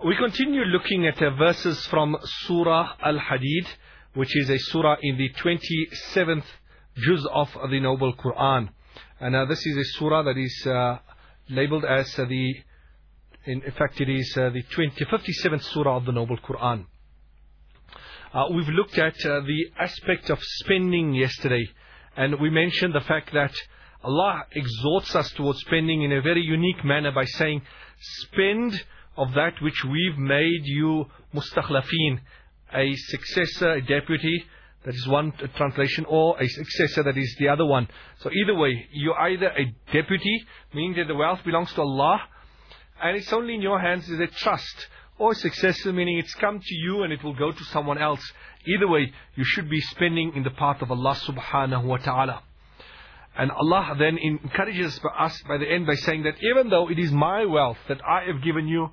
We continue looking at verses from Surah Al-Hadid, which is a surah in the 27th juz of the Noble Quran. And this is a surah that is labeled as in fact it is the 57th surah of the Noble Quran. We've looked at the aspect of spending yesterday, and we mentioned the fact that Allah exhorts us towards spending in a very unique manner by saying, spend of that which we've made you mustakhlafin, a successor, a deputy, that is one translation, or a successor, that is the other one. So either way, you're either a deputy, meaning that the wealth belongs to Allah, and it's only in your hands as a trust, or a successor, meaning it's come to you and it will go to someone else. Either way, you should be spending in the path of Allah subhanahu wa ta'ala. And Allah then encourages us by the end by saying that even though it is my wealth that I have given you,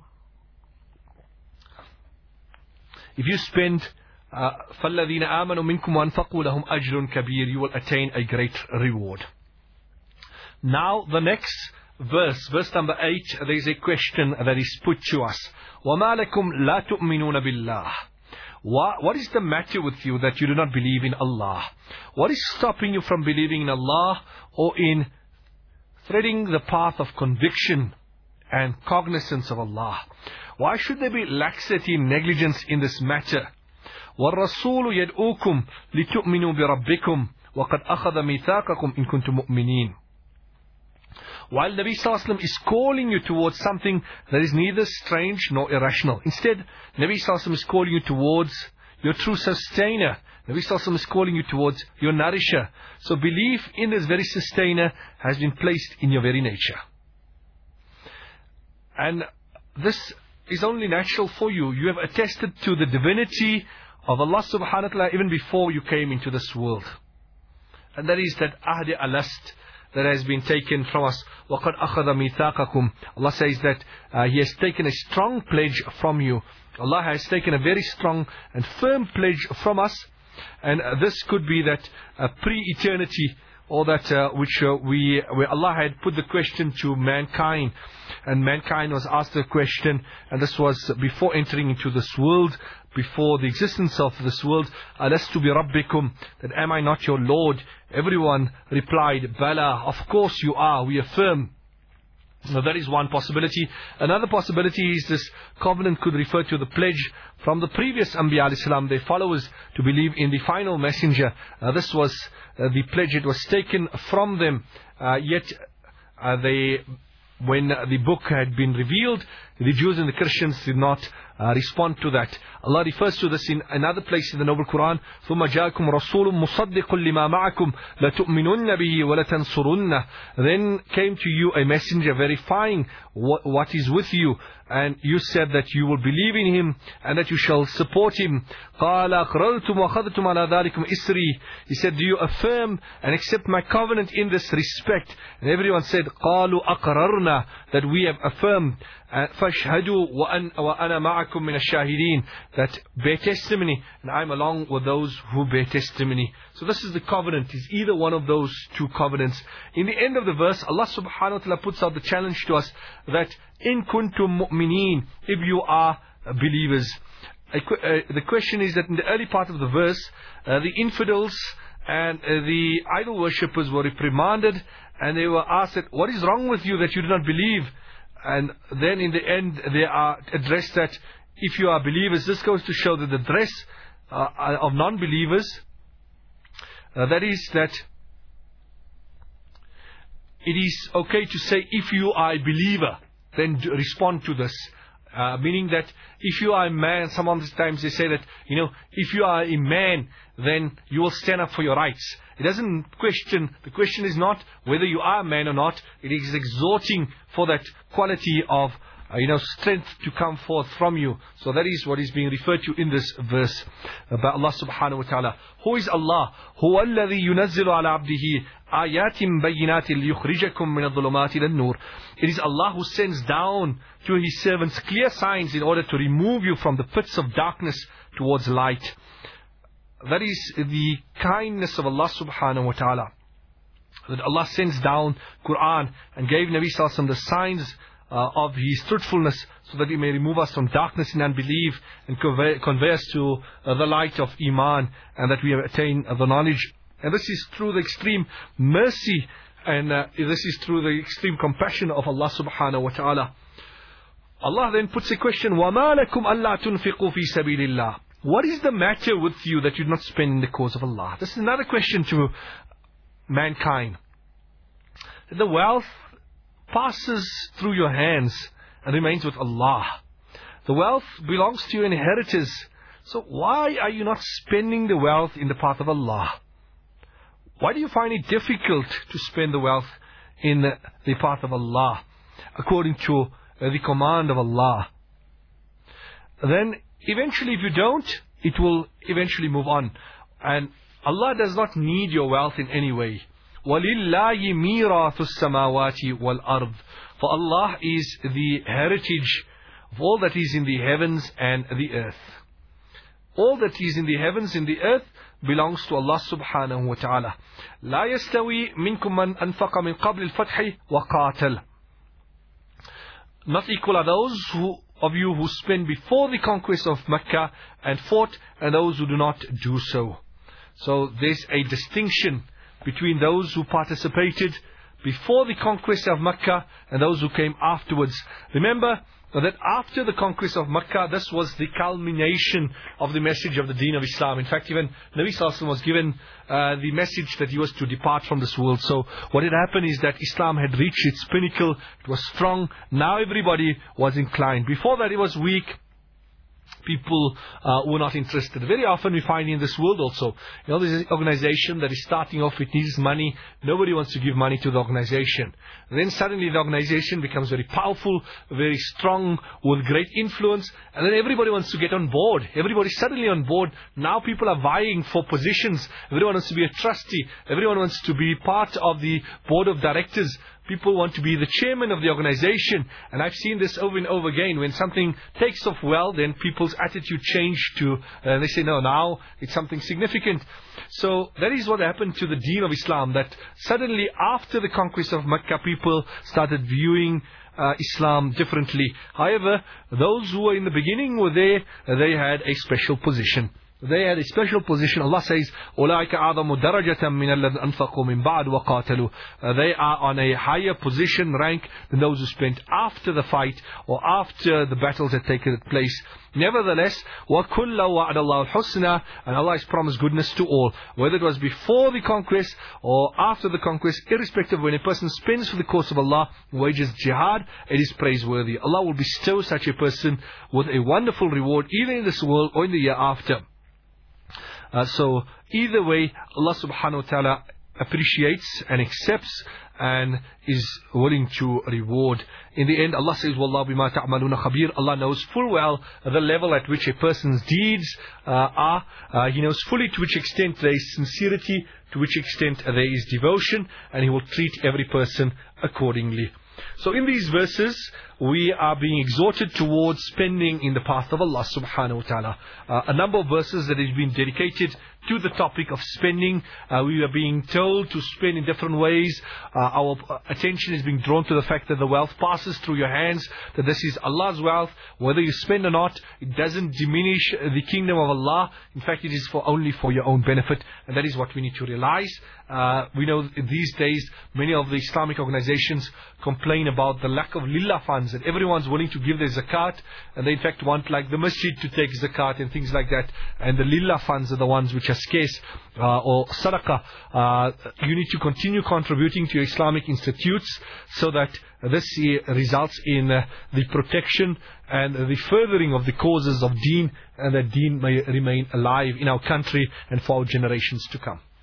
if you spend فَالَّذِينَ آمَنُوا مِنْكُمْ وَأَنْفَقُوا لَهُمْ أَجْرٌ كَبِيرٌ, you will attain a great reward. Now the next verse, verse number 8, there is a question that is put to us. وَمَا لَكُمْ لَا تُؤْمِنُونَ بِاللَّهِ. What is the matter with you that you do not believe in Allah? What is stopping you from believing in Allah or in threading the path of conviction and cognizance of Allah? Why should there be laxity and negligence in this matter? وَالرَّسُولُ يَدْعُوكُمْ لِتُؤْمِنُوا بِرَبِّكُمْ وَقَدْ أَخَذَ مِيثَاقَكُمْ إِن كُنتُم مُؤْمِنِينَ. While Nabi Sallallahu Alaihi Wasallam is calling you towards something that is neither strange nor irrational. Instead, Nabi Sallallahu Alaihi Wasallam is calling you towards your true sustainer. Nabi Sallallahu Alaihi Wasallam is calling you towards your nourisher. So belief in this very sustainer has been placed in your very nature. And this is only natural for you. You have attested to the divinity of Allah subhanahu wa ta'ala even before you came into this world. And that is that ahdi alast that has been taken from us. وَقَدْ أَخَذَ مِيثَاقَكُمْ. Allah says that He has taken a strong pledge from you. Allah has taken a very strong and firm pledge from us. And this could be that pre-eternity, or that where Allah had put the question to mankind, and mankind was asked the question, and this was before entering into this world, before the existence of this world, Alastu bi Rabbikum, that am I not your Lord? Everyone replied, Bala, of course you are, we affirm. Now that is one possibility. Another possibility is this covenant could refer to the pledge from the previous Anbiya alayhi salam, their followers, to believe in the final messenger. This was the pledge, it was taken from them, yet when the book had been revealed, the Jews and the Christians did not respond to that. Allah refers to this in another place in the Noble Quran. ثُمَّ جَاءَكُمْ رَسُولٌ مُصَدِّقٌ لِمَا مَعَكُمْ لَتُؤْمِنُنَّ بِهِ وَلَتَنْصُرُنَّ. Then came to you a messenger verifying what is with you, and you said that you will believe in him and that you shall support him. قَالَ أَقْرَرْتُمْ وَأَخَذْتُمْ عَلَى ذَلِكُمْ إِسْرِي. He said, do you affirm and accept my covenant in this respect? And everyone said, قَالُوا أَقْرَرْنَا, that we have affirmed. فَاشْهَدُوا وَأَنَا مَعَكُمْ مِنَ الشَّاهِدِينَ, that bear testimony, and I'm along with those who bear testimony. So this is the covenant. It's either one of those two covenants. In the end of the verse, Allah subhanahu wa ta'ala puts out the challenge to us that in kuntum mu'mineen, if you are believers. The question is that in the early part of the verse, the infidels and the idol worshippers were reprimanded, and they were asked that, what is wrong with you that you do not believe? And then in the end they are addressed that if you are believers, this goes to show that the dress of non-believers, that is that it is okay to say if you are a believer, then respond to this. Meaning that if you are a man, sometimes they say that, if you are a man, then you will stand up for your rights. It doesn't question, the question is not whether you are a man or not. It is exhorting for that quality of strength to come forth from you. So that is what is being referred to in this verse by Allah subhanahu wa ta'ala. Who is Allah? هُوَ الَّذِي يُنَزِّلُ عَلَى عَبْدِهِ آيَاتٍ بَيِّنَاتٍ لِيُخْرِجَكُم مِّنَ الظُّلُمَاتِ إِلَى النُّورِ. It is Allah who sends down to His servants clear signs in order to remove you from the pits of darkness towards light. That is the kindness of Allah subhanahu wa ta'ala, that Allah sends down Quran and gave Nabi Sallallahu Alaihi Wasallam the signs of His truthfulness, so that He may remove us from darkness and unbelief and convey us to the light of Iman, and that we have attained the knowledge. And this is through the extreme mercy, and this is through the extreme compassion of Allah subhanahu wa ta'ala. Allah then puts a question, وَمَا لَكُمْ أَلَّا تُنْفِقُوا فِي سَبِيلِ اللَّهِ. What is the matter with you that you do not spend in the cause of Allah? This is another question to mankind. The wealth passes through your hands and remains with Allah. The wealth belongs to your inheritors. So why are you not spending the wealth in the path of Allah? Why do you find it difficult to spend the wealth in the path of Allah, according to the command of Allah? Then eventually, if you don't, it will eventually move on. And Allah does not need your wealth in any way. وَلِلَّهِ مِيرَاثُ السَّمَاوَاتِ وَالْأَرْضِ. For Allah is the heritage of all that is in the heavens and the earth. All that is in the heavens and the earth belongs to Allah subhanahu wa ta'ala. لا يستوي منكم من أنفق من قبل الفتح وقاتل. Not equal are those of you who spend before the conquest of Mecca and fought, and those who do not do so. So there's a distinction between those who participated before the conquest of Mecca and those who came afterwards. Remember that after the conquest of Mecca, this was the culmination of the message of the Deen of Islam. In fact, even Nabi Sallallahu Alaihi Wasallam was given the message that he was to depart from this world. So what had happened is that Islam had reached its pinnacle. It was strong. Now everybody was inclined. Before that, it was weak. People were not interested. Very often we find in this world also, there's an organization that is starting off, it needs money. Nobody wants to give money to the organization. Then suddenly the organization becomes very powerful, very strong, with great influence, and then everybody wants to get on board. Everybody's suddenly on board. Now people are vying for positions. Everyone wants to be a trustee. Everyone wants to be part of the board of directors. People want to be the chairman of the organization. And I've seen this over and over again. When something takes off well, then people's attitude change to, they say, no, now it's something significant. So that is what happened to the Deen of Islam, that suddenly after the conquest of Mecca, people started viewing Islam differently. However, those who were in the beginning were there, they had a special position. They had a special position. Allah says, أُولَٰئِكَ أَعْظَمُ دَرَجَةً مِنَ الَّذِينَ أَنفَقُوا مِنْ بَعْدُ وَقَاتَلُوا. They are on a higher position, rank, than those who spent after the fight or after the battles had taken place. Nevertheless, وَكُلَّ وَعْدَ اللَّهُ الْحُسْنَى. And Allah has promised goodness to all. Whether it was before the conquest or after the conquest, irrespective, when a person spends for the cause of Allah, wages jihad, it is praiseworthy. Allah will bestow such a person with a wonderful reward, either in this world or in the year after. So either way, Allah subhanahu wa ta'ala appreciates and accepts and is willing to reward. In the end, Allah says, وَاللَّهُ بِمَا تَعْمَلُونَ خَبِيرٌ. Allah knows full well the level at which a person's deeds are. He knows fully to which extent there is sincerity, to which extent there is devotion, and He will treat every person accordingly. So in these verses, we are being exhorted towards spending in the path of Allah subhanahu wa ta'ala. A number of verses that has been dedicated to the topic of spending. We are being told to spend in different ways. Our attention is being drawn to the fact that the wealth passes through your hands, that this is Allah's wealth. Whether you spend or not, it doesn't diminish the kingdom of Allah. In fact, it is only for your own benefit, and that is what we need to realize. We know these days many of the Islamic organizations complain about the lack of lillah funds, that everyone's willing to give their zakat, and they in fact want like the masjid to take zakat and things like that, and the lillah funds are the ones which are scarce, or sadaqah. You need to continue contributing to your Islamic institutes so that this results in the protection and the furthering of the causes of deen, and that deen may remain alive in our country and for our generations to come.